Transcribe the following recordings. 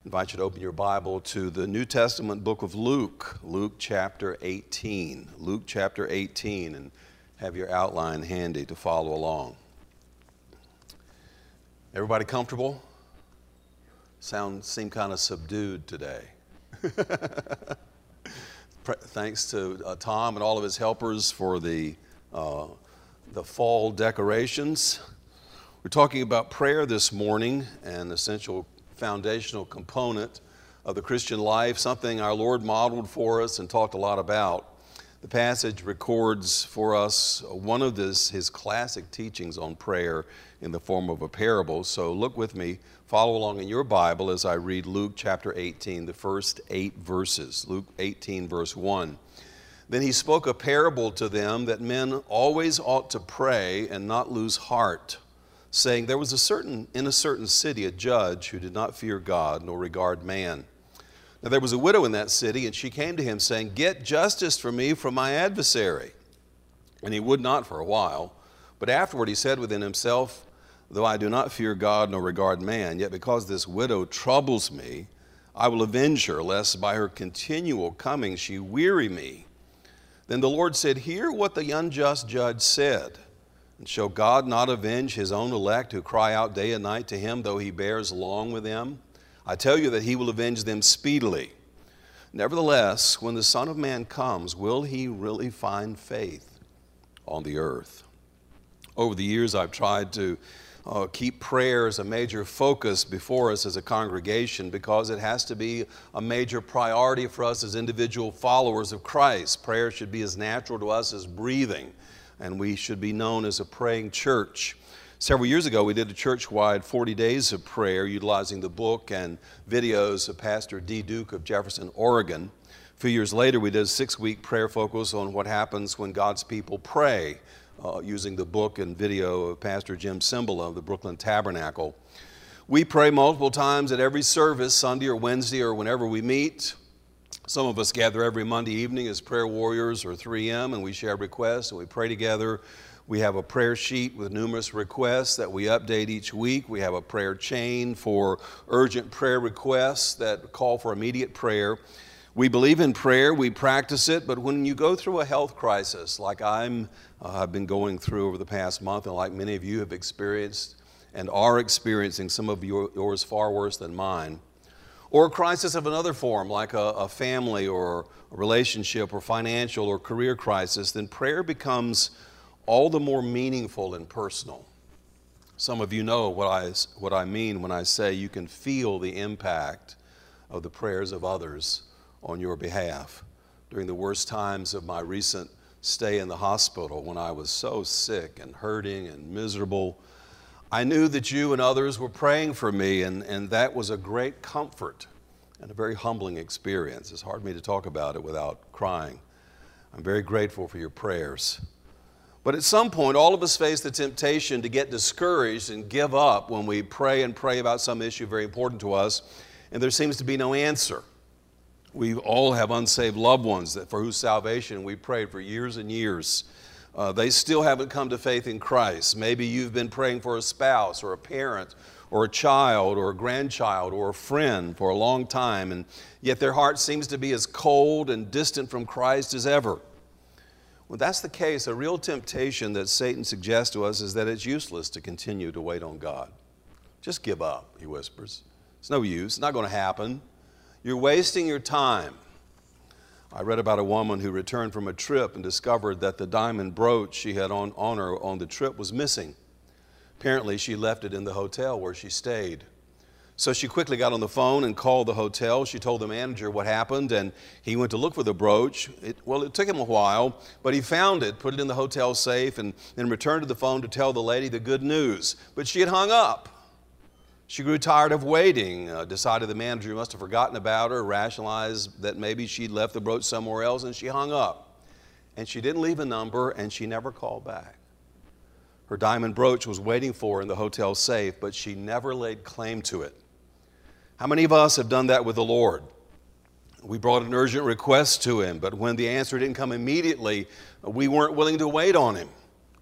invite you to open your Bible to the New Testament book of Luke, Luke chapter 18. Luke chapter 18, and have your outline handy to follow along. Everybody comfortable? Seem kind of subdued today. Thanks to Tom and all of his helpers for the fall decorations. We're talking about prayer this morning, an essential foundational component of the Christian life, something our Lord modeled for us and talked a lot about. The passage records for us one of his classic teachings on prayer in the form of a parable. So look with me, follow along in your Bible as I read Luke chapter 18, the first 8 verses. Luke 18, verse 1. Then he spoke a parable to them that men always ought to pray and not lose heart, saying, there was in a certain city a judge who did not fear God nor regard man. Now there was a widow in that city, and she came to him, saying, get justice for me from my adversary. And he would not for a while. But afterward he said within himself, though I do not fear God nor regard man, yet because this widow troubles me, I will avenge her, lest by her continual coming she weary me. Then the Lord said, hear what the unjust judge said. And shall God not avenge his own elect who cry out day and night to him, though he bears long with them? I tell you that he will avenge them speedily. Nevertheless, when the Son of Man comes, will he really find faith on the earth? Over the years, I've tried to keep prayer as a major focus before us as a congregation because it has to be a major priority for us as individual followers of Christ. Prayer should be as natural to us as breathing, and we should be known as a praying church. Several years ago, we did a church-wide 40 days of prayer utilizing the book and videos of Pastor D. Duke of Jefferson, Oregon. A few years later, we did a 6-week prayer focus on what happens when God's people pray, using the book and video of Pastor Jim Cymbala of the Brooklyn Tabernacle. We pray multiple times at every service, Sunday or Wednesday or whenever we meet. Some of us gather every Monday evening as prayer warriors or 3M, and we share requests and we pray together. We have a prayer sheet with numerous requests that we update each week. We have a prayer chain for urgent prayer requests that call for immediate prayer. We believe in prayer, we practice it, but when you go through a health crisis like I've been going through over the past month, and like many of you have experienced and are experiencing, some of yours far worse than mine, or a crisis of another form like a family or a relationship or financial or career crisis, then prayer becomes all the more meaningful and personal. Some of you know what I mean when I say you can feel the impact of the prayers of others on your behalf. During the worst times of my recent stay in the hospital, when I was so sick and hurting and miserable, I knew that you and others were praying for me, and that was a great comfort and a very humbling experience. It's hard for me to talk about it without crying. I'm very grateful for your prayers. But at some point, all of us face the temptation to get discouraged and give up when we pray about some issue very important to us, and there seems to be no answer. We all have unsaved loved ones for whose salvation we prayed for years and years. They still haven't come to faith in Christ. Maybe you've been praying for a spouse or a parent or a child or a grandchild or a friend for a long time, and yet their heart seems to be as cold and distant from Christ as ever. When that's the case, a real temptation that Satan suggests to us is that it's useless to continue to wait on God. Just give up, he whispers. It's no use. It's not going to happen. You're wasting your time. I read about a woman who returned from a trip and discovered that the diamond brooch she had on her on the trip was missing. Apparently, she left it in the hotel where she stayed. So she quickly got on the phone and called the hotel. She told the manager what happened, and he went to look for the brooch. It took him a while, but he found it, put it in the hotel safe, and then returned to the phone to tell the lady the good news. But she had hung up. She grew tired of waiting, decided the manager must have forgotten about her, rationalized that maybe she'd left the brooch somewhere else, and she hung up. And she didn't leave a number, and she never called back. Her diamond brooch was waiting for her in the hotel safe, but she never laid claim to it. How many of us have done that with the Lord? We brought an urgent request to Him, but when the answer didn't come immediately, we weren't willing to wait on Him.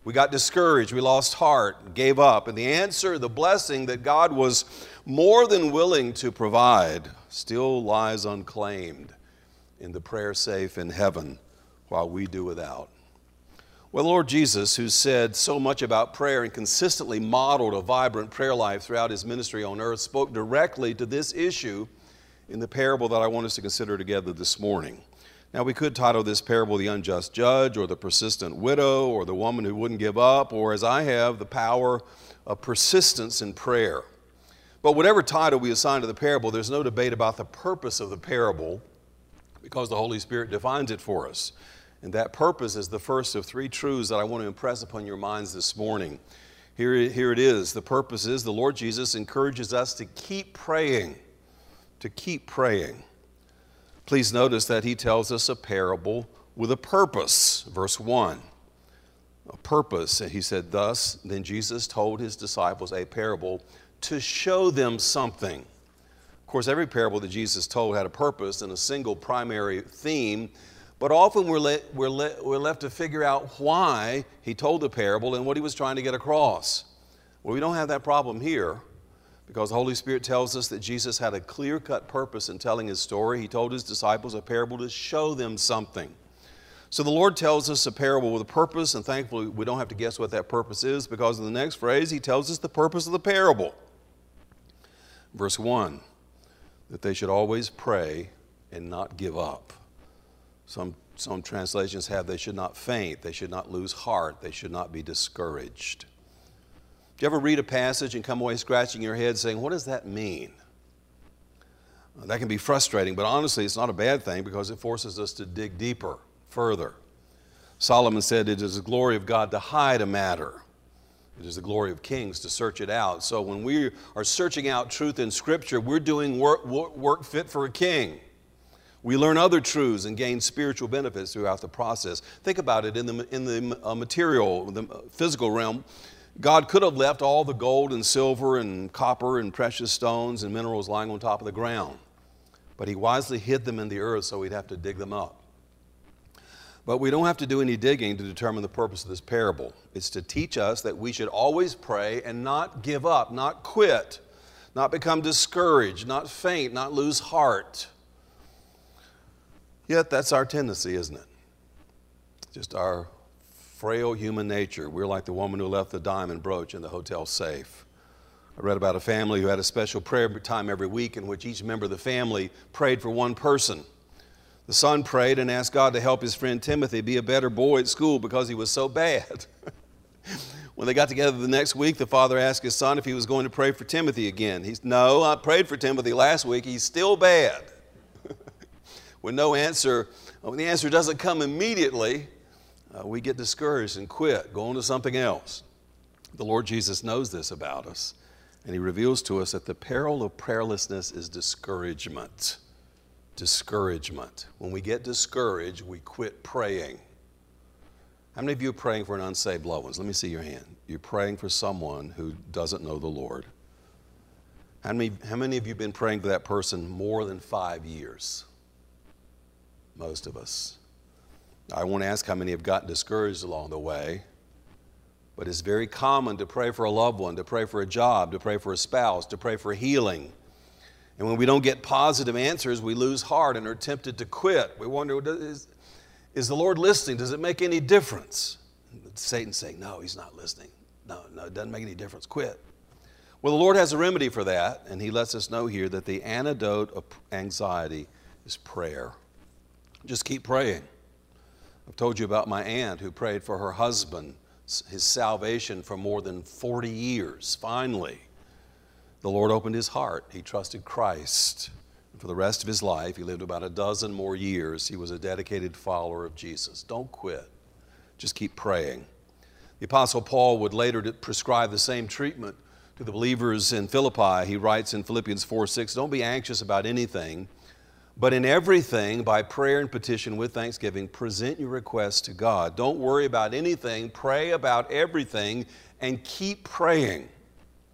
We got discouraged, we lost heart, gave up. And the answer, the blessing that God was more than willing to provide, still lies unclaimed in the prayer safe in heaven while we do without. Well, Lord Jesus, who said so much about prayer and consistently modeled a vibrant prayer life throughout his ministry on earth, spoke directly to this issue in the parable that I want us to consider together this morning. Now, we could title this parable The Unjust Judge, or The Persistent Widow, or The Woman Who Wouldn't Give Up, or as I have, The Power of Persistence in Prayer. But whatever title we assign to the parable, there's no debate about the purpose of the parable because the Holy Spirit defines it for us. And that purpose is the first of three truths that I want to impress upon your minds this morning. Here it is. The purpose is the Lord Jesus encourages us to keep praying, to keep praying. Please notice that he tells us a parable with a purpose. Verse 1, a purpose. And he said, thus, then Jesus told his disciples a parable to show them something. Of course, every parable that Jesus told had a purpose and a single primary theme, but often we're left to figure out why he told the parable and what he was trying to get across. Well, we don't have that problem here because the Holy Spirit tells us that Jesus had a clear-cut purpose in telling his story. He told his disciples a parable to show them something. So the Lord tells us a parable with a purpose, and thankfully we don't have to guess what that purpose is because in the next phrase he tells us the purpose of the parable. Verse 1, that they should always pray and not give up. Some translations have they should not faint, they should not lose heart, they should not be discouraged. Do you ever read a passage and come away scratching your head saying, what does that mean? That can be frustrating, but honestly it's not a bad thing because it forces us to dig deeper, further. Solomon said it is the glory of God to hide a matter. It is the glory of kings to search it out. So when we are searching out truth in Scripture, we're doing work fit for a king. We learn other truths and gain spiritual benefits throughout the process. Think about it, in the material, the physical realm, God could have left all the gold and silver and copper and precious stones and minerals lying on top of the ground. But he wisely hid them in the earth so we'd have to dig them up. But we don't have to do any digging to determine the purpose of this parable. It's to teach us that we should always pray and not give up, not quit, not become discouraged, not faint, not lose heart. Yet that's our tendency, isn't it? Just our frail human nature. We're like the woman who left the diamond brooch in the hotel safe. I read about a family who had a special prayer time every week in which each member of the family prayed for one person. The son prayed and asked God to help his friend Timothy be a better boy at school because he was so bad. When they got together the next week, the father asked his son if he was going to pray for Timothy again. No, I prayed for Timothy last week. He's still bad. When the answer doesn't come immediately, we get discouraged and quit, go on to something else. The Lord Jesus knows this about us, and he reveals to us that the peril of prayerlessness is discouragement. Discouragement. When we get discouraged, we quit praying. How many of you are praying for an unsaved loved one? Let me see your hand. You're praying for someone who doesn't know the Lord. How many of you have been praying for that person more than 5 years? Most of us. I won't ask how many have gotten discouraged along the way, but it's very common to pray for a loved one, to pray for a job, to pray for a spouse, to pray for healing. And when we don't get positive answers, we lose heart and are tempted to quit. We wonder, is the Lord listening? Does it make any difference? Satan's saying, no, he's not listening. No, it doesn't make any difference. Quit. Well, the Lord has a remedy for that, and he lets us know here that the antidote of anxiety is prayer. Just keep praying. I've told you about my aunt who prayed for her husband, his salvation for more than 40 years. Finally, the Lord opened his heart. He trusted Christ. And for the rest of his life, he lived about a dozen more years. He was a dedicated follower of Jesus. Don't quit. Just keep praying. The Apostle Paul would later prescribe the same treatment to the believers in Philippi. He writes in Philippians 4:6, don't be anxious about anything, but in everything, by prayer and petition with thanksgiving, present your requests to God. Don't worry about anything. Pray about everything and keep praying.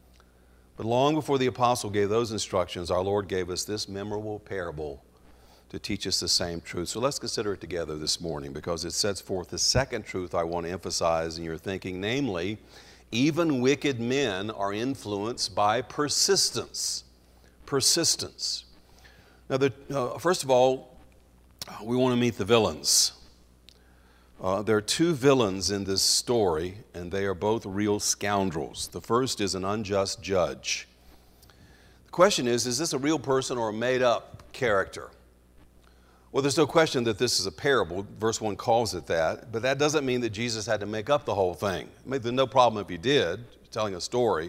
But long before the apostle gave those instructions, our Lord gave us this memorable parable to teach us the same truth. So let's consider it together this morning, because it sets forth the second truth I want to emphasize in your thinking, namely, even wicked men are influenced by persistence. Persistence. Now, first of all, we want to meet the villains. There are two villains in this story, and they are both real scoundrels. The first is an unjust judge. The question is this a real person or a made-up character? Well, there's no question that this is a parable. Verse 1 calls it that, but that doesn't mean that Jesus had to make up the whole thing. There's no problem if he did, telling a story.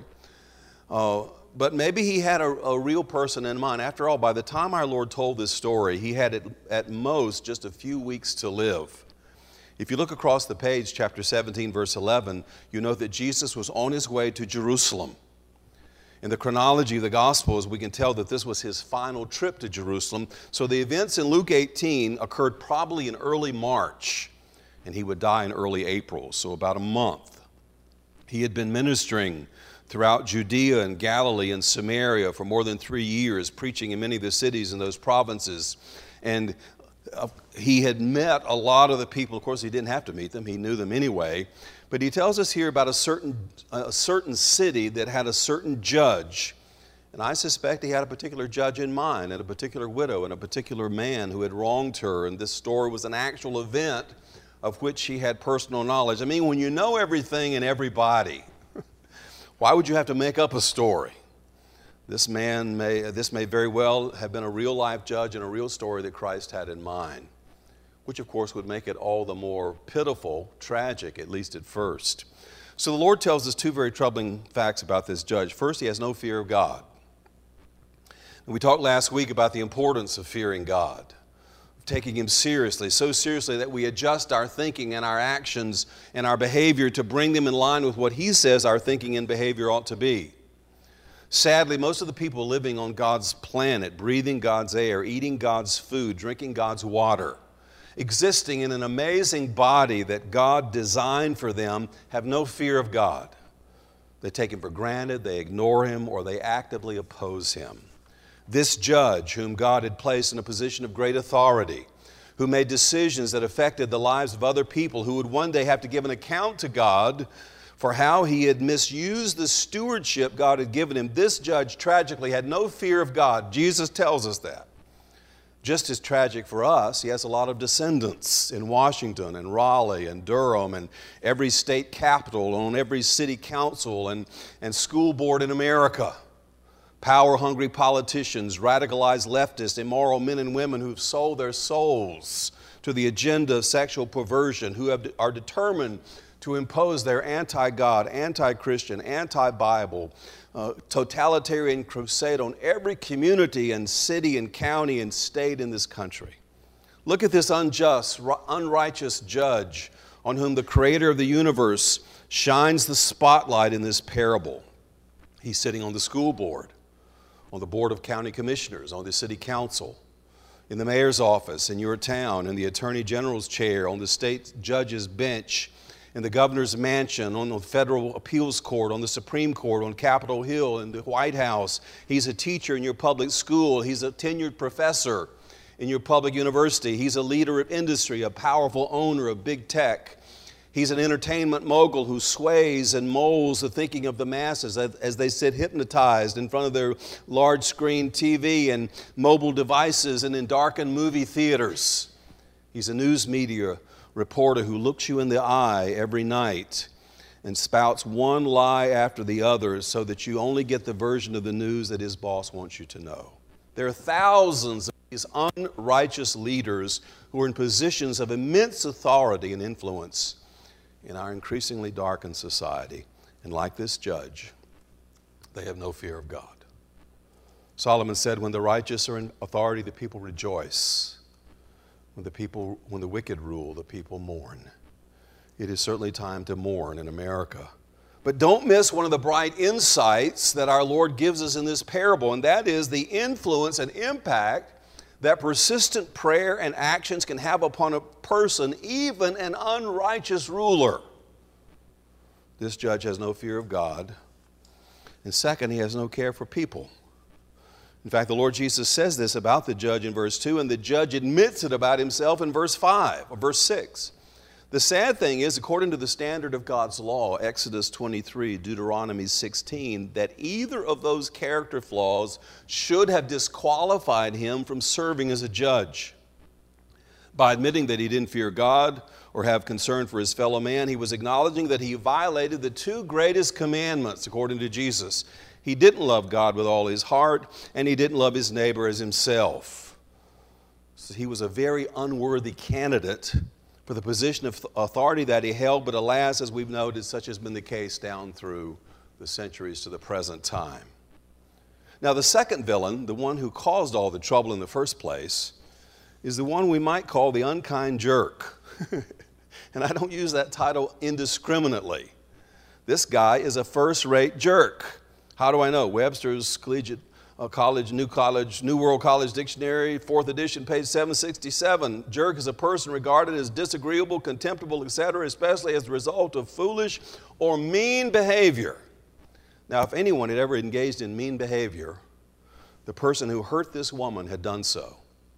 But maybe he had a real person in mind. After all, by the time our Lord told this story, he had at most just a few weeks to live. If you look across the page, chapter 17, verse 11, you note that Jesus was on his way to Jerusalem. In the chronology of the Gospels, we can tell that this was his final trip to Jerusalem. So the events in Luke 18 occurred probably in early March, and he would die in early April, so about a month. He had been ministering throughout Judea and Galilee and Samaria for more than 3 years, preaching in many of the cities in those provinces. And he had met a lot of the people. Of course, he didn't have to meet them. He knew them anyway. But he tells us here about a certain city that had a certain judge. And I suspect he had a particular judge in mind, and a particular widow, and a particular man who had wronged her. And this story was an actual event of which he had personal knowledge. I mean, when you know everything and everybody, why would you have to make up a story? This may very well have been a real-life judge and a real story that Christ had in mind, which of course would make it all the more pitiful, tragic, at least at first. So the Lord tells us two very troubling facts about this judge. First, he has no fear of God. And we talked last week about the importance of fearing God, of taking him seriously, so seriously that we adjust our thinking and our actions and our behavior to bring them in line with what he says our thinking and behavior ought to be. Sadly, most of the people living on God's planet, breathing God's air, eating God's food, drinking God's water, existing in an amazing body that God designed for them, have no fear of God. They take him for granted, they ignore him, or they actively oppose him. This judge, whom God had placed in a position of great authority, who made decisions that affected the lives of other people, who would one day have to give an account to God for how he had misused the stewardship God had given him, this judge tragically had no fear of God. Jesus tells us that. Just as tragic for us, he has a lot of descendants in Washington and Raleigh and Durham and every state capital, on every city council and school board in America. Power-hungry politicians, radicalized leftists, immoral men and women who've sold their souls to the agenda of sexual perversion, who are determined to impose their anti-God, anti-Christian, anti-Bible, totalitarian crusade on every community and city and county and state in this country. Look at this unjust, unrighteous judge on whom the Creator of the universe shines the spotlight in this parable. He's sitting on the school board, on the board of county commissioners, on the city council, in the mayor's office, in your town, in the attorney general's chair, on the state judge's bench, in the governor's mansion, on the federal appeals court, on the Supreme Court, on Capitol Hill, in the White House. He's a teacher in your public school. He's a tenured professor in your public university. He's a leader of industry, a powerful owner of big tech. He's an entertainment mogul who sways and molds the thinking of the masses as they sit hypnotized in front of their large screen TV and mobile devices and in darkened movie theaters. He's a news media reporter who looks you in the eye every night and spouts one lie after the other so that you only get the version of the news that his boss wants you to know. There are thousands of these unrighteous leaders who are in positions of immense authority and influence in our increasingly darkened society. And like this judge, they have no fear of God. Solomon said, when the righteous are in authority, the people rejoice. When the wicked rule, the people mourn. It is certainly time to mourn in America. But don't miss one of the bright insights that our Lord gives us in this parable, and that is the influence and impact that persistent prayer and actions can have upon a person, even an unrighteous ruler. This judge has no fear of God. And second, he has no care for people. In fact, the Lord Jesus says this about the judge in verse 2, and the judge admits it about himself in verse 5 or verse 6. The sad thing is, according to the standard of God's law, Exodus 23, Deuteronomy 16, that either of those character flaws should have disqualified him from serving as a judge. By admitting that he didn't fear God or have concern for his fellow man, he was acknowledging that he violated the two greatest commandments, according to Jesus. He didn't love God with all his heart, and he didn't love his neighbor as himself. So he was a very unworthy candidate for the position of authority that he held, but alas, as we've noted, such has been the case down through the centuries to the present time. Now, the second villain, the one who caused all the trouble in the first place, is the one we might call the unkind jerk. And I don't use that title indiscriminately. This guy is a first-rate jerk. How do I know? Webster's Collegiate New World College Dictionary, 4th edition, page 767. Jerk is a person regarded as disagreeable, contemptible, etc., especially as a result of foolish or mean behavior. Now, if anyone had ever engaged in mean behavior, the person who hurt this woman had done so.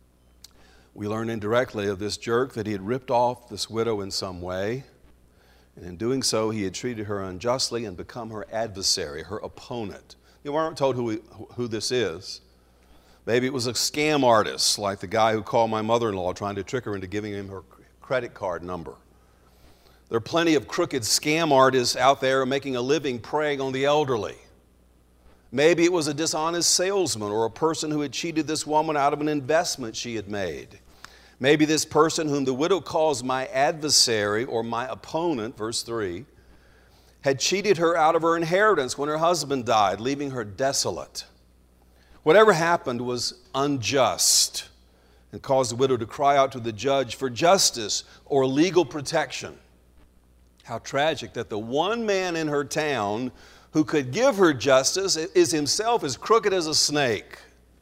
We learn indirectly of this jerk that he had ripped off this widow in some way, and in doing so, he had treated her unjustly and become her adversary, her opponent. You weren't told who this is. Maybe it was a scam artist, like the guy who called my mother-in-law trying to trick her into giving him her credit card number. There are plenty of crooked scam artists out there making a living preying on the elderly. Maybe it was a dishonest salesman or a person who had cheated this woman out of an investment she had made. Maybe this person whom the widow calls my adversary or my opponent, verse 3, had cheated her out of her inheritance when her husband died, leaving her desolate. Whatever happened was unjust and caused the widow to cry out to the judge for justice or legal protection. How tragic that the one man in her town who could give her justice is himself as crooked as a snake.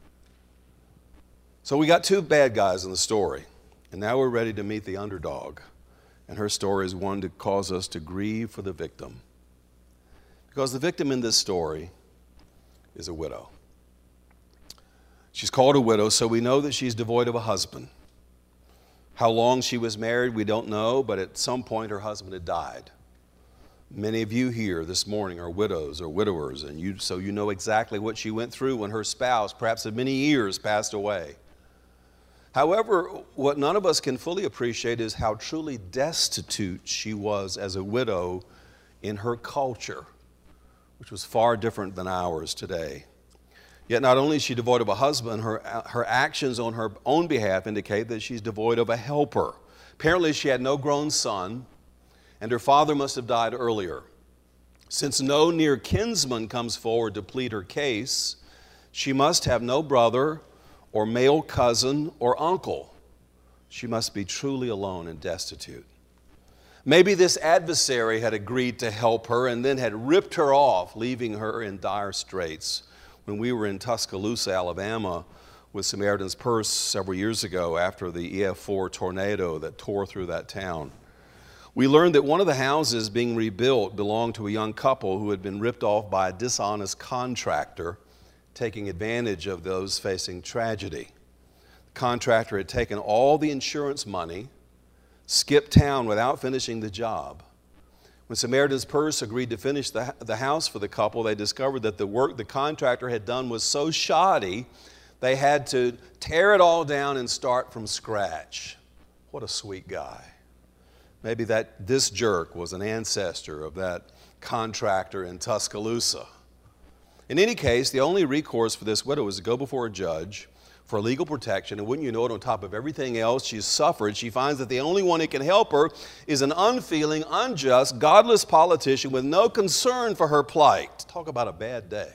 So we got two bad guys in the story, and now we're ready to meet the underdog. And her story is one to cause us to grieve for the victim. Because the victim in this story is a widow. She's called a widow, so we know that she's devoid of a husband. How long she was married, we don't know, but at some point her husband had died. Many of you here this morning are widows or widowers, and so you know exactly what she went through when her spouse, perhaps of many years, passed away. However, what none of us can fully appreciate is how truly destitute she was as a widow in her culture, which was far different than ours today. Yet not only is she devoid of a husband, her actions on her own behalf indicate that she's devoid of a helper. Apparently she had no grown son, and her father must have died earlier. Since no near kinsman comes forward to plead her case, she must have no brother or male cousin or uncle. She must be truly alone and destitute. Maybe this adversary had agreed to help her and then had ripped her off, leaving her in dire straits. When we were in Tuscaloosa, Alabama, with Samaritan's Purse several years ago after the EF4 tornado that tore through that town, we learned that one of the houses being rebuilt belonged to a young couple who had been ripped off by a dishonest contractor, taking advantage of those facing tragedy. The contractor had taken all the insurance money, skipped town without finishing the job. When Samaritan's Purse agreed to finish the house for the couple, they discovered that the work the contractor had done was so shoddy, they had to tear it all down and start from scratch. What a sweet guy. Maybe this jerk was an ancestor of that contractor in Tuscaloosa. In any case, the only recourse for this widow is to go before a judge for legal protection, and wouldn't you know it, on top of everything else she's suffered, she finds that the only one who can help her is an unfeeling, unjust, godless politician with no concern for her plight. Talk about a bad day.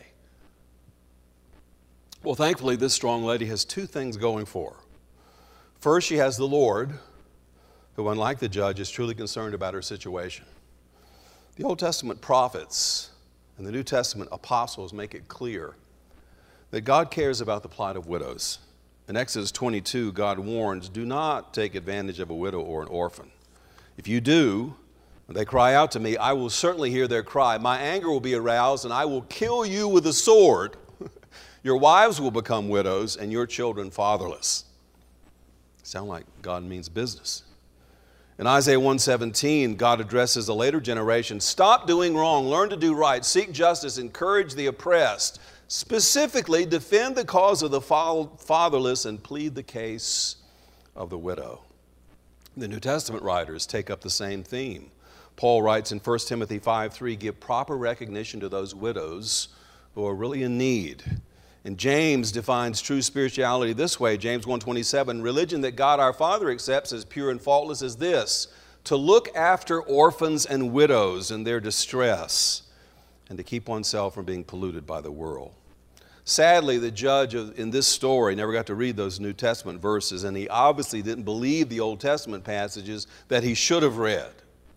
Well, thankfully, this strong lady has two things going for her. First, she has the Lord, who, unlike the judge, is truly concerned about her situation. The Old Testament prophets and the New Testament apostles make it clear that God cares about the plight of widows. In Exodus 22, God warns, do not take advantage of a widow or an orphan. If you do, when they cry out to me, I will certainly hear their cry. My anger will be aroused, and I will kill you with a sword. Your wives will become widows and your children fatherless. Sound like God means business. In Isaiah 1:17, God addresses a later generation. Stop doing wrong, learn to do right, seek justice, encourage the oppressed. Specifically, defend the cause of the fatherless and plead the case of the widow. The New Testament writers take up the same theme. Paul writes in 1 Timothy 5:3, give proper recognition to those widows who are really in need. And James defines true spirituality this way, James 1:27, religion that God our Father accepts as pure and faultless is this, to look after orphans and widows in their distress and to keep oneself from being polluted by the world. Sadly, the judge in this story never got to read those New Testament verses, and he obviously didn't believe the Old Testament passages that he should have read.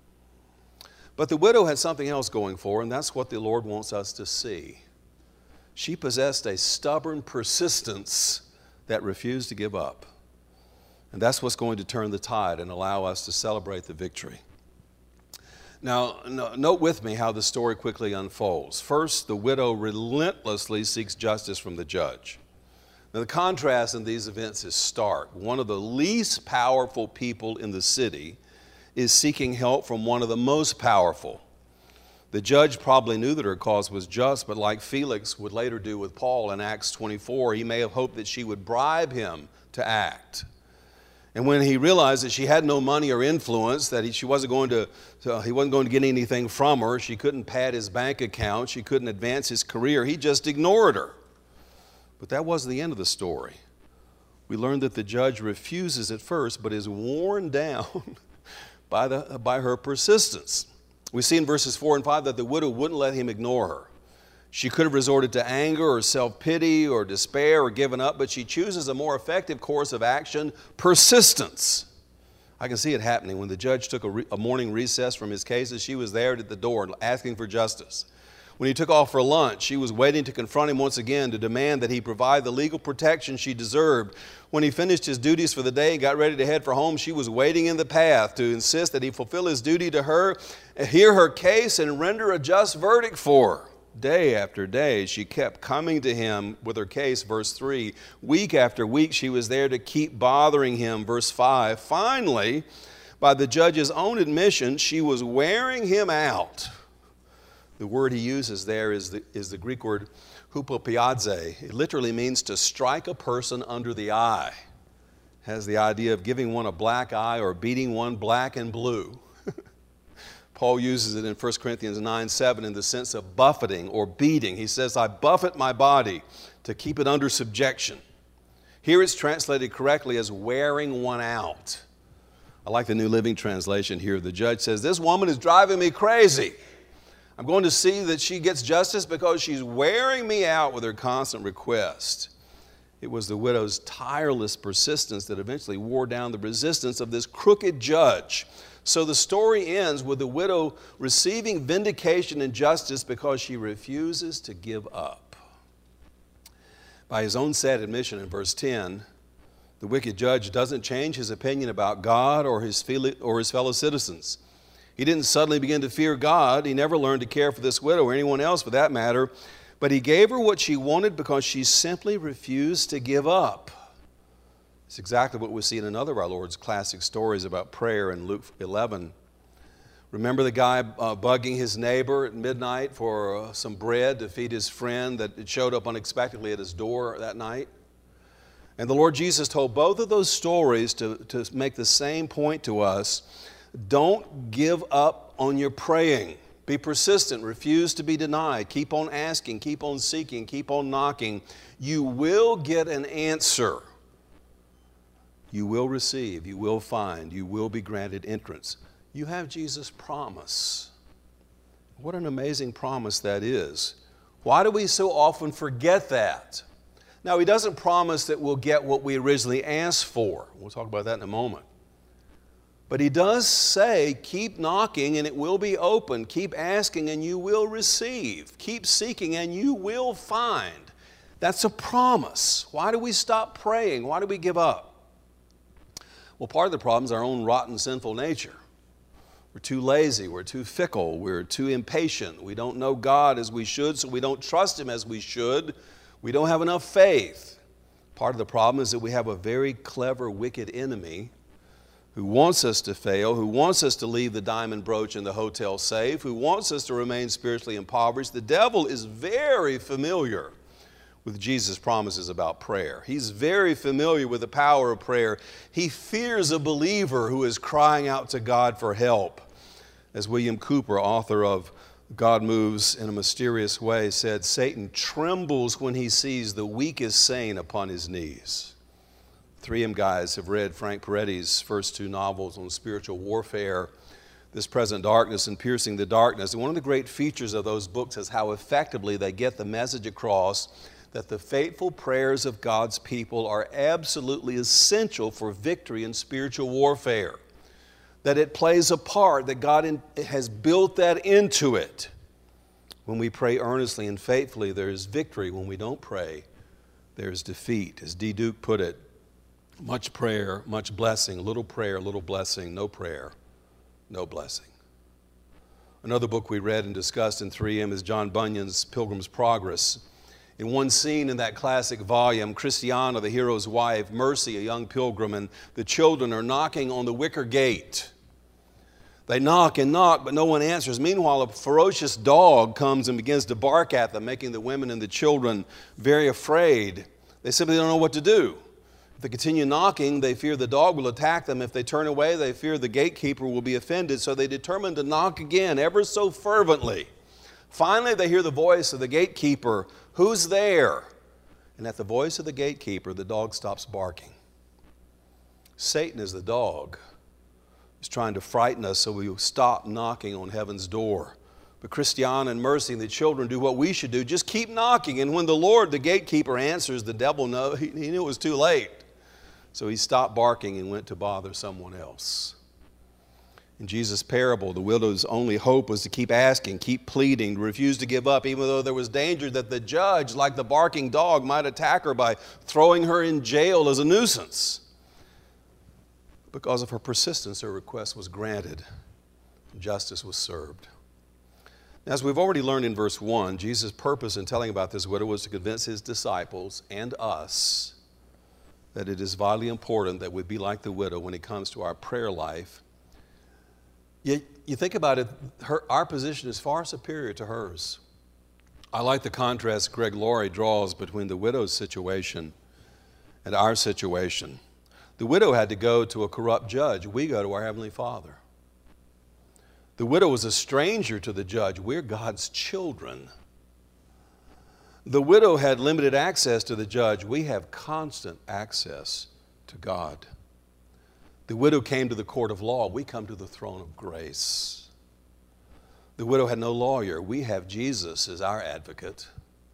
But the widow had something else going for her, and that's what the Lord wants us to see. She possessed a stubborn persistence that refused to give up. And that's what's going to turn the tide and allow us to celebrate the victory. Now, note with me how the story quickly unfolds. First, the widow relentlessly seeks justice from the judge. Now, the contrast in these events is stark. One of the least powerful people in the city is seeking help from one of the most powerful. The judge probably knew that her cause was just, but like Felix would later do with Paul in Acts 24, he may have hoped that she would bribe him to act. And when he realized that she had no money or influence, that he wasn't going to get anything from her, she couldn't pad his bank account, she couldn't advance his career, he just ignored her. But that wasn't the end of the story. We learned that the judge refuses at first, but is worn down by her persistence. We see in verses 4 and 5 that the widow wouldn't let him ignore her. She could have resorted to anger or self-pity or despair or given up, but she chooses a more effective course of action, persistence. I can see it happening. When the judge took a morning recess from his cases, she was there at the door asking for justice. When he took off for lunch, she was waiting to confront him once again to demand that he provide the legal protection she deserved. When he finished his duties for the day and got ready to head for home, she was waiting in the path to insist that he fulfill his duty to her, hear her case, and render a just verdict for her. Day after day, she kept coming to him with her case, verse 3. Week after week, she was there to keep bothering him, verse 5. Finally, by the judge's own admission, she was wearing him out. The word he uses there is the Greek word hupopiaze. It literally means to strike a person under the eye. It has the idea of giving one a black eye or beating one black and blue. Paul uses it in 1 Corinthians 9:7 in the sense of buffeting or beating. He says, I buffet my body to keep it under subjection. Here it's translated correctly as wearing one out. I like the New Living Translation here. The judge says, this woman is driving me crazy. I'm going to see that she gets justice because she's wearing me out with her constant request. It was the widow's tireless persistence that eventually wore down the resistance of this crooked judge. So the story ends with the widow receiving vindication and justice because she refuses to give up. By his own sad admission in verse 10, the wicked judge doesn't change his opinion about God or his fellow citizens. He didn't suddenly begin to fear God. He never learned to care for this widow or anyone else for that matter. But he gave her what she wanted because she simply refused to give up. It's exactly what we see in another of our Lord's classic stories about prayer in Luke 11. Remember the guy bugging his neighbor at midnight for some bread to feed his friend that showed up unexpectedly at his door that night? And the Lord Jesus told both of those stories to make the same point to us. Don't give up on your praying. Be persistent. Refuse to be denied. Keep on asking. Keep on seeking. Keep on knocking. You will get an answer. You will receive. You will find. You will be granted entrance. You have Jesus' promise. What an amazing promise that is. Why do we so often forget that? Now, He doesn't promise that we'll get what we originally asked for. We'll talk about that in a moment. But He does say, keep knocking and it will be open. Keep asking and you will receive. Keep seeking and you will find. That's a promise. Why do we stop praying? Why do we give up? Well, part of the problem is our own rotten, sinful nature. We're too lazy. We're too fickle. We're too impatient. We don't know God as we should, so we don't trust Him as we should. We don't have enough faith. Part of the problem is that we have a very clever, wicked enemy who wants us to fail, who wants us to leave the diamond brooch in the hotel safe, who wants us to remain spiritually impoverished. The devil is very familiar with Jesus' promises about prayer. He's very familiar with the power of prayer. He fears a believer who is crying out to God for help. As William Cooper, author of God Moves in a Mysterious Way, said, Satan trembles when he sees the weakest saint upon his knees. 3M guys have read Frank Peretti's first 2 novels on spiritual warfare, This Present Darkness and Piercing the Darkness. And one of the great features of those books is how effectively they get the message across that the faithful prayers of God's people are absolutely essential for victory in spiritual warfare. That it plays a part, that God has built that into it. When we pray earnestly and faithfully, there is victory. When we don't pray, there is defeat. As D. Duke put it, much prayer, much blessing, little prayer, little blessing, no prayer, no blessing. Another book we read and discussed in 3M is John Bunyan's Pilgrim's Progress. In one scene in that classic volume, Christiana, the hero's wife, Mercy, a young pilgrim, and the children are knocking on the wicker gate. They knock and knock, but no one answers. Meanwhile, a ferocious dog comes and begins to bark at them, making the women and the children very afraid. They simply don't know what to do. If they continue knocking, they fear the dog will attack them. If they turn away, they fear the gatekeeper will be offended. So they determine to knock again, ever so fervently. Finally, they hear the voice of the gatekeeper. Who's there? And at the voice of the gatekeeper, the dog stops barking. Satan is the dog. He's trying to frighten us so we stop knocking on heaven's door. But Christiana and Mercy and the children do what we should do. Just keep knocking. And when the Lord, the gatekeeper, answers, the devil knows he knew it was too late. So he stopped barking and went to bother someone else. In Jesus' parable, the widow's only hope was to keep asking, keep pleading, refuse to give up, even though there was danger that the judge, like the barking dog, might attack her by throwing her in jail as a nuisance. Because of her persistence, her request was granted. Justice was served. As we've already learned in verse 1, Jesus' purpose in telling about this widow was to convince his disciples and us that it is vitally important that we be like the widow when it comes to our prayer life. Yet, you think about it, our position is far superior to hers. I like the contrast Greg Laurie draws between the widow's situation and our situation. The widow had to go to a corrupt judge. We go to our Heavenly Father. The widow was a stranger to the judge. We're God's children. The widow had limited access to the judge. We have constant access to God. The widow came to the court of law. We come to the throne of grace. The widow had no lawyer. We have Jesus as our advocate.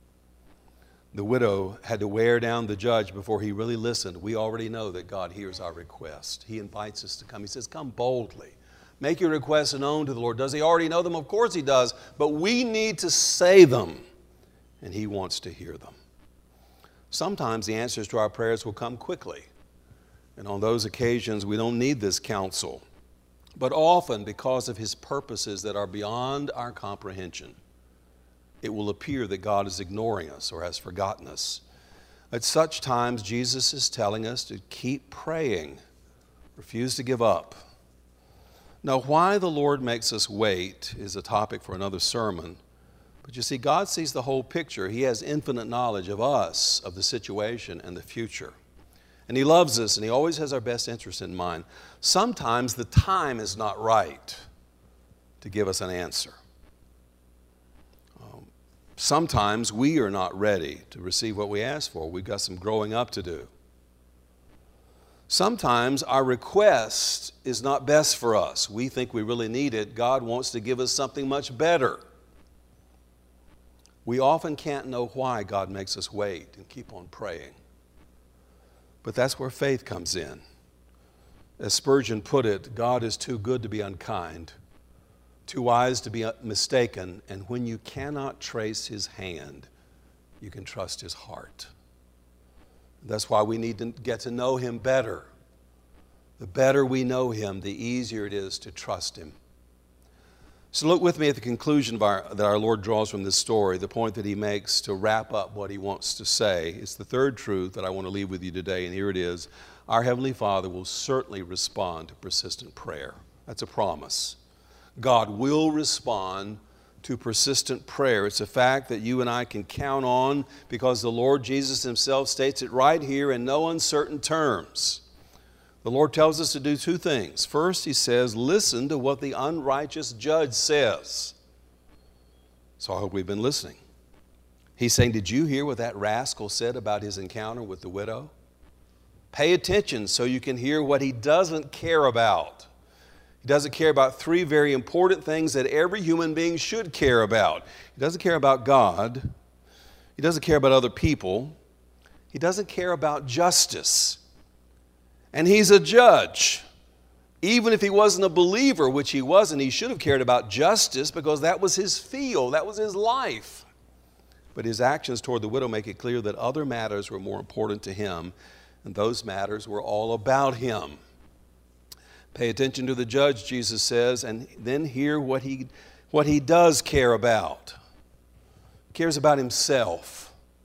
The widow had to wear down the judge before he really listened. We already know that God hears our request. He invites us to come. He says, come boldly. Make your requests known to the Lord. Does he already know them? Of course he does. But we need to say them, and he wants to hear them. Sometimes the answers to our prayers will come quickly. And on those occasions, we don't need this counsel. But often, because of his purposes that are beyond our comprehension, it will appear that God is ignoring us or has forgotten us. At such times, Jesus is telling us to keep praying, refuse to give up. Now, why the Lord makes us wait is a topic for another sermon. But you see, God sees the whole picture. He has infinite knowledge of us, of the situation, and the future. And he loves us, and he always has our best interest in mind. Sometimes the time is not right to give us an answer. Sometimes we are not ready to receive what we ask for. We've got some growing up to do. Sometimes our request is not best for us. We think we really need it. God wants to give us something much better. We often can't know why God makes us wait and keep on praying. But that's where faith comes in. As Spurgeon put it, God is too good to be unkind, too wise to be mistaken, and when you cannot trace his hand, you can trust his heart. That's why we need to get to know him better. The better we know him, the easier it is to trust him. So look with me at the conclusion that our Lord draws from this story, the point that he makes to wrap up what he wants to say. It's the third truth that I want to leave with you today, and here it is. Our Heavenly Father will certainly respond to persistent prayer. That's a promise. God will respond to persistent prayer. It's a fact that you and I can count on because the Lord Jesus himself states it right here in no uncertain terms. The Lord tells us to do two things. First, he says, listen to what the unrighteous judge says. So I hope we've been listening. He's saying, did you hear what that rascal said about his encounter with the widow? Pay attention so you can hear what he doesn't care about. He doesn't care about three very important things that every human being should care about. He doesn't care about God. He doesn't care about other people. He doesn't care about justice. And he's a judge. Even if he wasn't a believer, which he wasn't, he should have cared about justice because that was his field, that was his life. But his actions toward the widow make it clear that other matters were more important to him, and those matters were all about him. Pay attention to the judge, Jesus says, and then hear what he does care about. He cares about himself.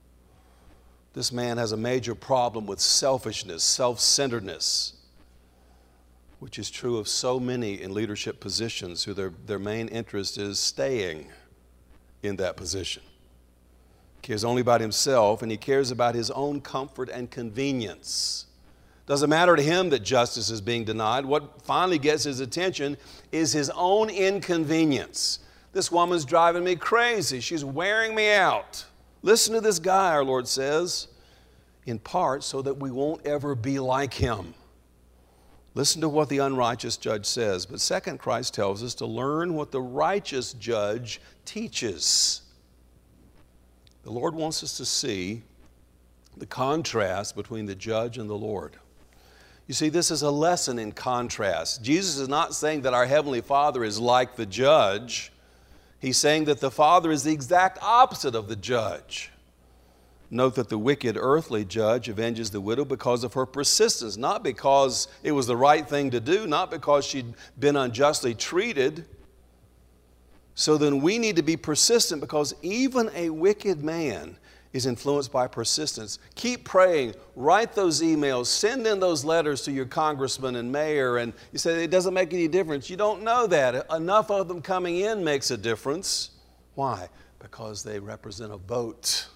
This man has a major problem with selfishness, self-centeredness, which is true of so many in leadership positions who their main interest is staying in that position. He cares only about himself, and he cares about his own comfort and convenience. Doesn't matter to him that justice is being denied. What finally gets his attention is his own inconvenience. This woman's driving me crazy. She's wearing me out. Listen to this guy, our Lord says, in part so that we won't ever be like him. Listen to what the unrighteous judge says. But second, Christ tells us to learn what the righteous judge teaches. The Lord wants us to see the contrast between the judge and the Lord. You see, this is a lesson in contrast. Jesus is not saying that our Heavenly Father is like the judge. He's saying that the Father is the exact opposite of the judge. Note that the wicked earthly judge avenges the widow because of her persistence, not because it was the right thing to do, not because she'd been unjustly treated. So then we need to be persistent because even a wicked man is influenced by persistence. Keep praying, write those emails, send in those letters to your congressman and mayor, and you say it doesn't make any difference. You don't know that. Enough of them coming in makes a difference. Why? Because they represent a vote.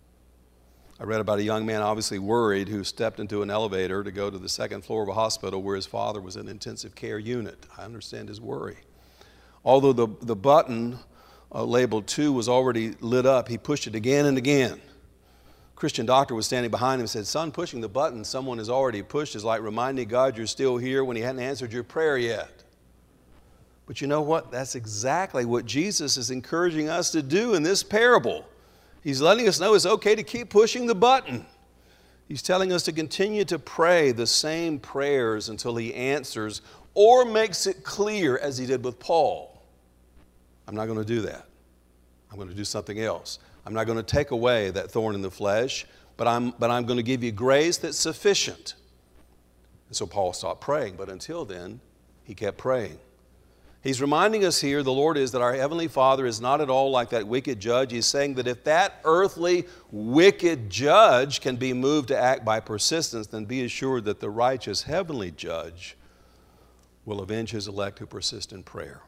I read about a young man obviously worried who stepped into an elevator to go to the second floor of a hospital where his father was in an intensive care unit. I understand his worry. Although the button labeled 2 was already lit up, he pushed it again and again. Christian doctor was standing behind him and said, son, pushing the button someone has already pushed is like reminding God you're still here when he hadn't answered your prayer yet. But you know what? That's exactly what Jesus is encouraging us to do in this parable. He's letting us know it's okay to keep pushing the button. He's telling us to continue to pray the same prayers until he answers or makes it clear as he did with Paul. I'm not going to do that. I'm going to do something else. I'm not going to take away that thorn in the flesh, but I'm going to give you grace that's sufficient. And so Paul stopped praying, but until then, he kept praying. He's reminding us here, the Lord is, that our Heavenly Father is not at all like that wicked judge. He's saying that if that earthly wicked judge can be moved to act by persistence, then be assured that the righteous heavenly judge will avenge his elect who persist in prayer.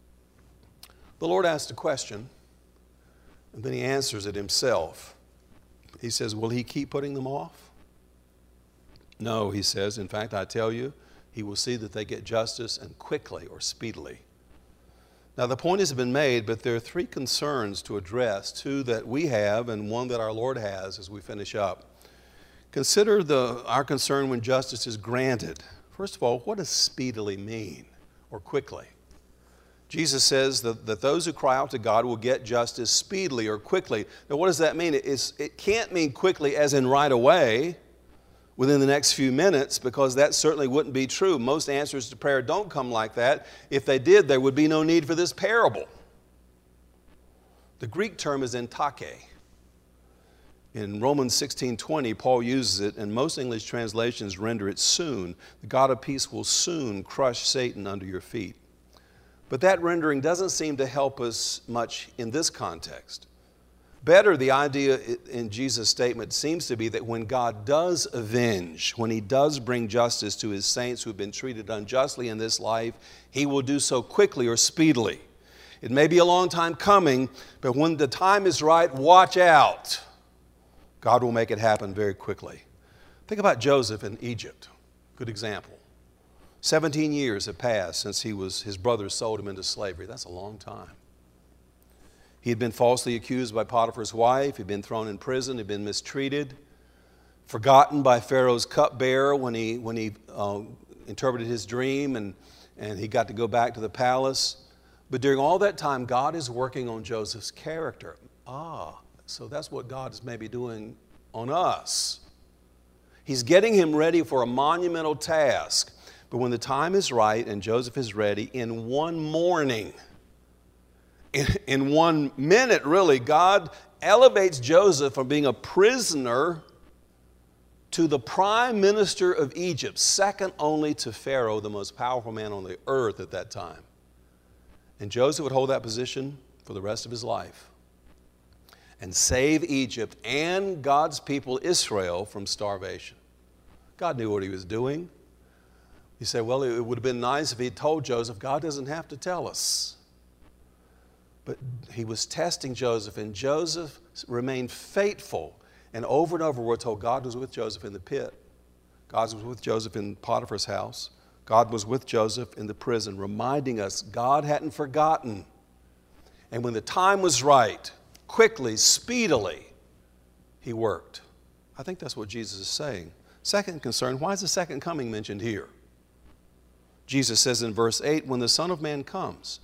The Lord asked a question, and then he answers it himself. He says, will he keep putting them off? No, he says. In fact, I tell you, he will see that they get justice and quickly or speedily. Now, the point has been made, but there are 3 concerns to address, 2 that we have and 1 that our Lord has as we finish up. Consider our concern when justice is granted. First of all, what does speedily mean or quickly? Jesus says that those who cry out to God will get justice speedily or quickly. Now, what does that mean? It can't mean quickly as in right away, within the next few minutes, because that certainly wouldn't be true. Most answers to prayer don't come like that. If they did, there would be no need for this parable. The Greek term is entake. In Romans 16:20, Paul uses it, and most English translations render it soon. The God of peace will soon crush Satan under your feet. But that rendering doesn't seem to help us much in this context. Better, the idea in Jesus' statement seems to be that when God does avenge, when He does bring justice to His saints who have been treated unjustly in this life, He will do so quickly or speedily. It may be a long time coming, but when the time is right, watch out. God will make it happen very quickly. Think about Joseph in Egypt. Good example. 17 years have passed since his brothers sold him into slavery. That's a long time. He had been falsely accused by Potiphar's wife. He'd been thrown in prison. He'd been mistreated. Forgotten by Pharaoh's cupbearer when he interpreted his dream and he got to go back to the palace. But during all that time, God is working on Joseph's character. So that's what God is maybe doing on us. He's getting him ready for a monumental task. But when the time is right and Joseph is ready, in one morning, in 1 minute, really, God elevates Joseph from being a prisoner to the prime minister of Egypt, second only to Pharaoh, the most powerful man on the earth at that time. And Joseph would hold that position for the rest of his life and save Egypt and God's people, Israel, from starvation. God knew what He was doing. You say, well, it would have been nice if He told Joseph. God doesn't have to tell us. But He was testing Joseph, and Joseph remained faithful. And over we're told God was with Joseph in the pit. God was with Joseph in Potiphar's house. God was with Joseph in the prison, reminding us God hadn't forgotten. And when the time was right, quickly, speedily, He worked. I think that's what Jesus is saying. Second concern, why is the second coming mentioned here? Jesus says in verse 8, when the Son of Man comes.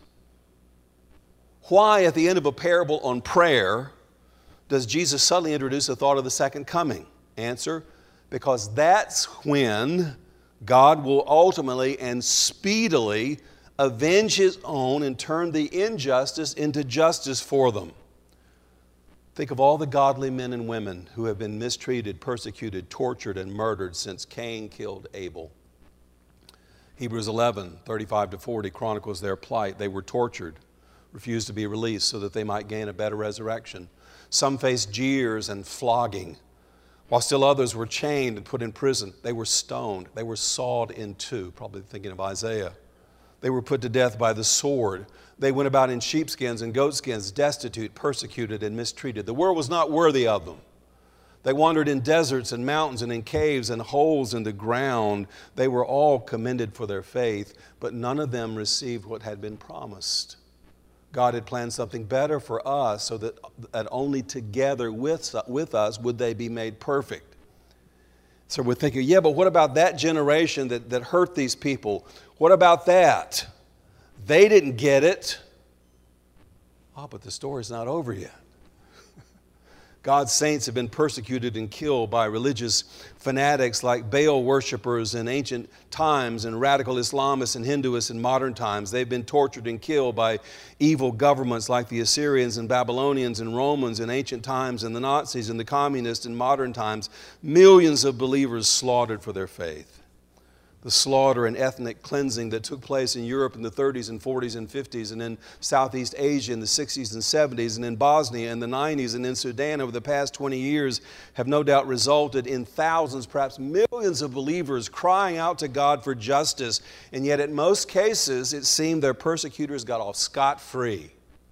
Why, at the end of a parable on prayer, does Jesus suddenly introduce the thought of the second coming? Answer, because that's when God will ultimately and speedily avenge His own and turn the injustice into justice for them. Think of all the godly men and women who have been mistreated, persecuted, tortured, and murdered since Cain killed Abel. Hebrews 11, 35-40 chronicles their plight. They were tortured, refused to be released so that they might gain a better resurrection. Some faced jeers and flogging, while still others were chained and put in prison. They were stoned. They were sawed in two, probably thinking of Isaiah. They were put to death by the sword. They went about in sheepskins and goatskins, destitute, persecuted, and mistreated. The world was not worthy of them. They wandered in deserts and mountains and in caves and holes in the ground. They were all commended for their faith, but none of them received what had been promised. God had planned something better for us so that only together with us would they be made perfect. So we're thinking, yeah, but what about that generation that hurt these people? What about that? They didn't get it. But the story's not over yet. God's saints have been persecuted and killed by religious fanatics like Baal worshipers in ancient times and radical Islamists and Hinduists in modern times. They've been tortured and killed by evil governments like the Assyrians and Babylonians and Romans in ancient times and the Nazis and the communists in modern times. Millions of believers slaughtered for their faith. The slaughter and ethnic cleansing that took place in Europe in the 30s and 40s and 50s and in Southeast Asia in the 60s and 70s and in Bosnia in the 90s and in Sudan over the past 20 years have no doubt resulted in thousands, perhaps millions of believers crying out to God for justice. And yet in most cases, it seemed their persecutors got off scot-free.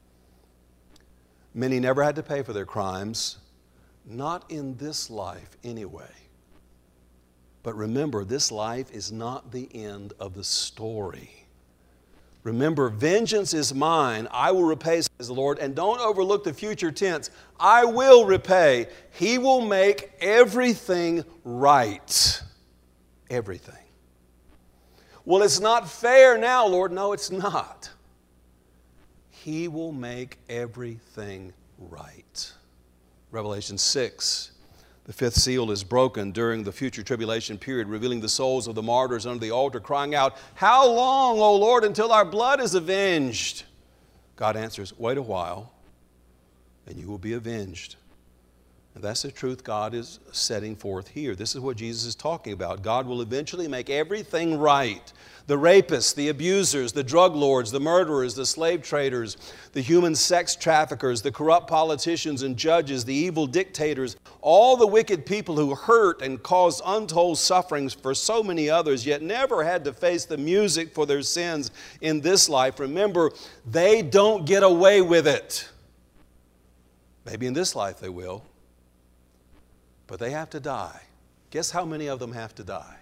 Many never had to pay for their crimes, not in this life anyway. But remember, this life is not the end of the story. Remember, vengeance is mine. I will repay, says the Lord. And don't overlook the future tense. I will repay. He will make everything right. Everything. Well, it's not fair now, Lord. No, it's not. He will make everything right. Revelation 6. The fifth seal is broken during the future tribulation period, revealing the souls of the martyrs under the altar, crying out, "How long, O Lord, until our blood is avenged?" God answers, "Wait a while, and you will be avenged." And that's the truth God is setting forth here. This is what Jesus is talking about. God will eventually make everything right. The rapists, the abusers, the drug lords, the murderers, the slave traders, the human sex traffickers, the corrupt politicians and judges, the evil dictators, all the wicked people who hurt and caused untold sufferings for so many others, yet never had to face the music for their sins in this life. Remember, they don't get away with it. Maybe in this life they will, but they have to die. Guess how many of them have to die?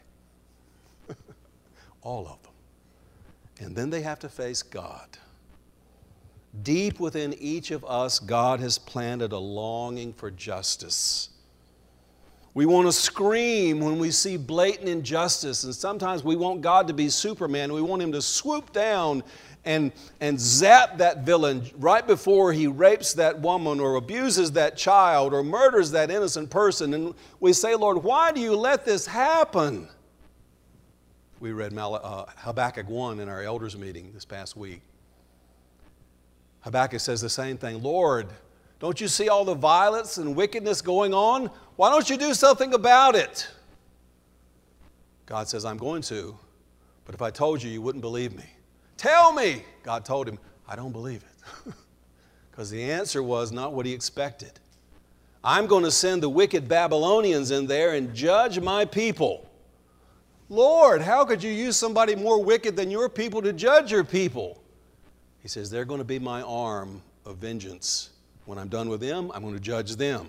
All of them. And then they have to face God. Deep within each of us, God has planted a longing for justice. We want to scream when we see blatant injustice, and sometimes we want God to be Superman. We want Him to swoop down and zap that villain right before he rapes that woman or abuses that child or murders that innocent person. And we say, Lord, why do you let this happen? We read Habakkuk 1 in our elders meeting this past week. Habakkuk says the same thing. Lord, don't you see all the violence and wickedness going on? Why don't you do something about it? God says, I'm going to, but if I told you, you wouldn't believe me. Tell me. God told him, I don't believe it. Because the answer was not what he expected. I'm going to send the wicked Babylonians in there and judge my people. Lord, how could you use somebody more wicked than your people to judge your people? He says, they're going to be my arm of vengeance. When I'm done with them, I'm going to judge them.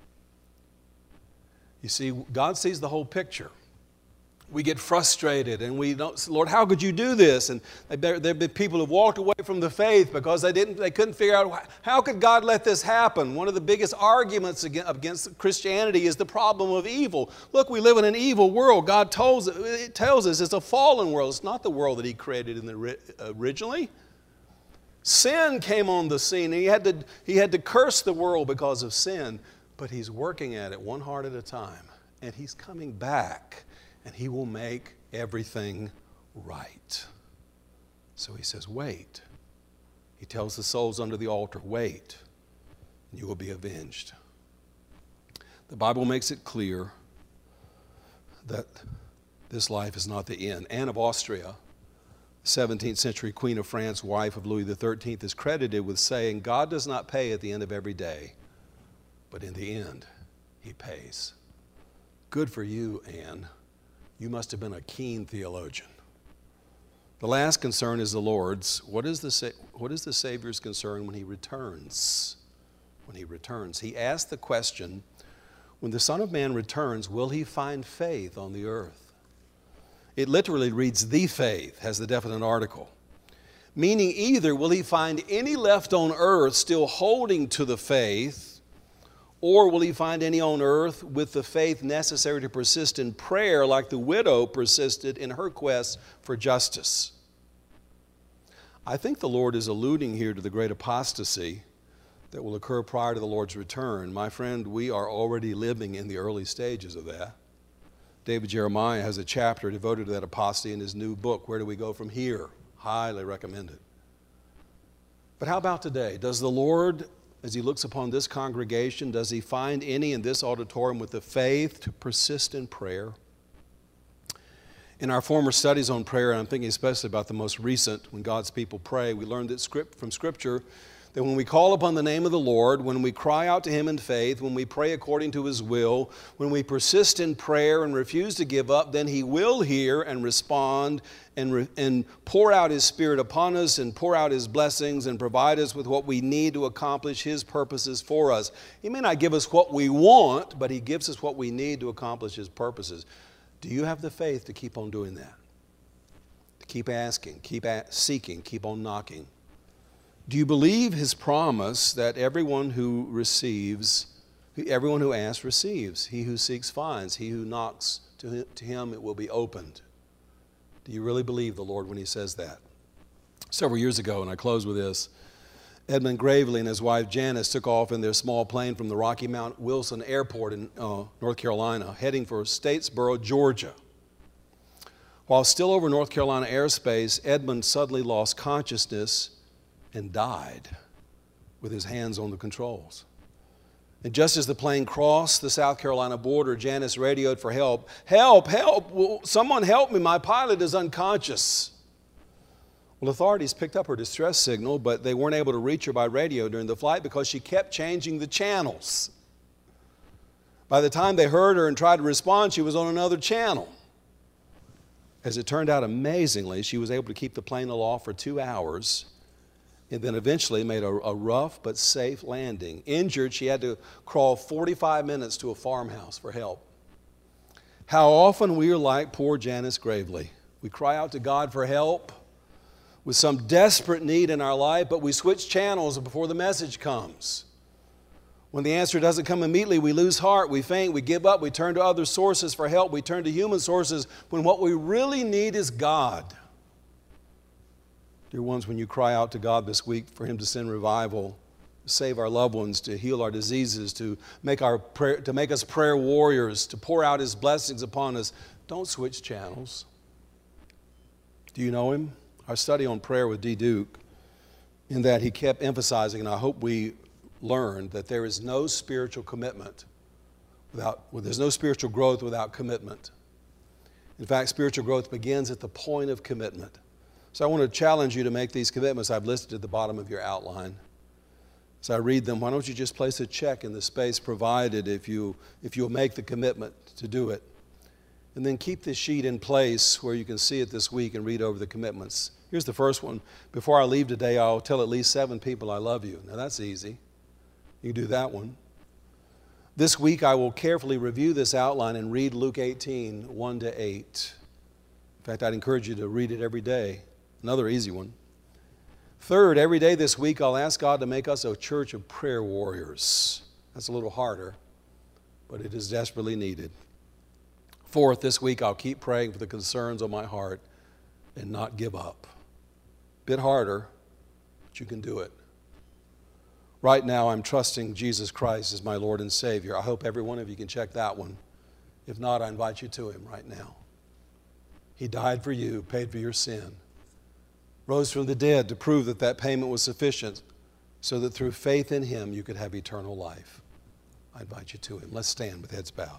You see, God sees the whole picture. We get frustrated and we don't, Lord, how could you do this? And there have been people who've walked away from the faith because they couldn't figure out, how could God let this happen? One of the biggest arguments against Christianity is the problem of evil. Look, we live in an evil world. God tells us it's a fallen world. It's not the world that He created originally. Sin came on the scene. He had to curse the world because of sin, but He's working at it one heart at a time. And He's coming back. And He will make everything right. So He says, wait. He tells the souls under the altar, wait, and you will be avenged. The Bible makes it clear that this life is not the end. Anne of Austria, 17th century Queen of France, wife of Louis XIII, is credited with saying, God does not pay at the end of every day, but in the end, He pays. Good for you, Anne. You must have been a keen theologian. The last concern is the Lord's. What is the Savior's concern when He returns? When He returns. He asked the question, when the Son of Man returns, will He find faith on the earth? It literally reads, the faith, has the definite article. Meaning either will He find any left on earth still holding to the faith, or will He find any on earth with the faith necessary to persist in prayer like the widow persisted in her quest for justice? I think the Lord is alluding here to the great apostasy that will occur prior to the Lord's return. My friend, we are already living in the early stages of that. David Jeremiah has a chapter devoted to that apostasy in his new book, Where Do We Go From Here? Highly recommend it. But how about today? Does the Lord, as He looks upon this congregation, does He find any in this auditorium with the faith to persist in prayer? In our former studies on prayer, and I'm thinking especially about the most recent, when God's people pray, we learned that from Scripture that when we call upon the name of the Lord, when we cry out to Him in faith, when we pray according to His will, when we persist in prayer and refuse to give up, then He will hear and respond and pour out His Spirit upon us and pour out His blessings and provide us with what we need to accomplish His purposes for us. He may not give us what we want, but He gives us what we need to accomplish His purposes. Do you have the faith to keep on doing that? To keep asking, keep seeking, keep on knocking? Do you believe His promise that everyone who asks receives? He who seeks finds. He who knocks, to him it will be opened. Do you really believe the Lord when He says that? Several years ago, and I close with this, Edmund Gravely and his wife Janice took off in their small plane from the Rocky Mount Wilson Airport in North Carolina, heading for Statesboro, Georgia. While still over North Carolina airspace, Edmund suddenly lost consciousness and died with his hands on the controls. And just as the plane crossed the South Carolina border, Janice radioed for help. Help, help, will someone help me, my pilot is unconscious. Well, authorities picked up her distress signal, but they weren't able to reach her by radio during the flight because she kept changing the channels. By the time they heard her and tried to respond, she was on another channel. As it turned out, amazingly, she was able to keep the plane aloft for 2 hours and then eventually made a rough but safe landing. Injured, she had to crawl 45 minutes to a farmhouse for help. How often we are like poor Janice Gravely. We cry out to God for help with some desperate need in our life, but we switch channels before the message comes. When the answer doesn't come immediately, we lose heart, we faint, we give up, we turn to other sources for help, we turn to human sources when what we really need is God. Dear ones, when you cry out to God this week for Him to send revival, to save our loved ones, to heal our diseases, to make us prayer warriors, to pour out His blessings upon us, don't switch channels. Do you know Him? Our study on prayer with D. Duke, in that he kept emphasizing, and I hope we learned, that there is no spiritual commitment there's no spiritual growth without commitment. In fact, spiritual growth begins at the point of commitment. So I want to challenge you to make these commitments I've listed at the bottom of your outline. As I read them, why don't you just place a check in the space provided if you'll make the commitment to do it. And then keep this sheet in place where you can see it this week and read over the commitments. Here's the first one. Before I leave today, I'll tell at least 7 people I love you. Now that's easy. You can do that one. This week I will carefully review this outline and read Luke 18, 1-8. In fact, I'd encourage you to read it every day. Another easy one. Third, every day this week I'll ask God to make us a church of prayer warriors. That's a little harder, but it is desperately needed. Fourth, this week I'll keep praying for the concerns on my heart and not give up. Bit harder, but you can do it. Right now I'm trusting Jesus Christ as my Lord and Savior. I hope every one of you can check that one. If not, I invite you to Him right now. He died for you, paid for your sin, rose from the dead to prove that that payment was sufficient so that through faith in Him you could have eternal life. I invite you to Him. Let's stand with heads bowed.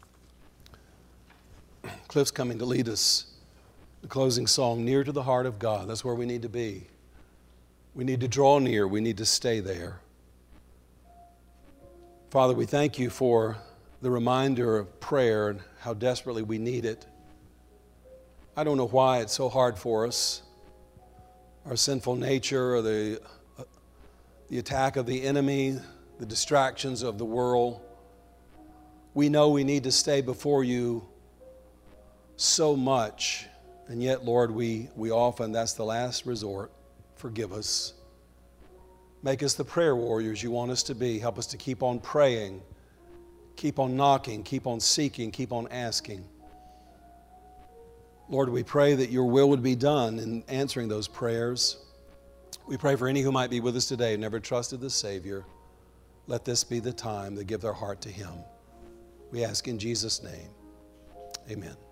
Cliff's coming to lead us. The closing song, Near to the Heart of God. That's where we need to be. We need to draw near. We need to stay there. Father, we thank You for the reminder of prayer and how desperately we need it. I don't know why it's so hard for us. Our sinful nature, or the attack of the enemy, the distractions of the world. We know we need to stay before You so much, and yet, Lord, we often, that's the last resort. Forgive us. Make us the prayer warriors You want us to be. Help us to keep on praying, keep on knocking, keep on seeking, keep on asking. Lord, we pray that Your will would be done in answering those prayers. We pray for any who might be with us today who never trusted the Savior. Let this be the time to give their heart to Him. We ask in Jesus' name. Amen.